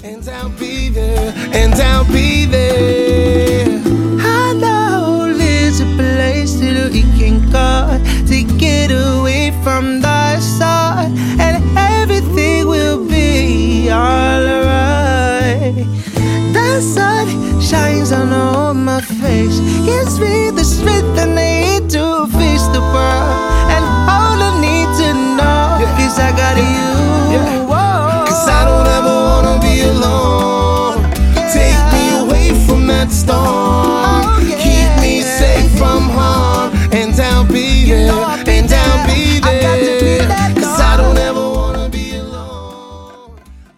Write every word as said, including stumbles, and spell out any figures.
And I'll be there, and I'll be there. I know there's a place that we can go to get away from the sun, and everything will be alright. The sun shines on all my face, gives me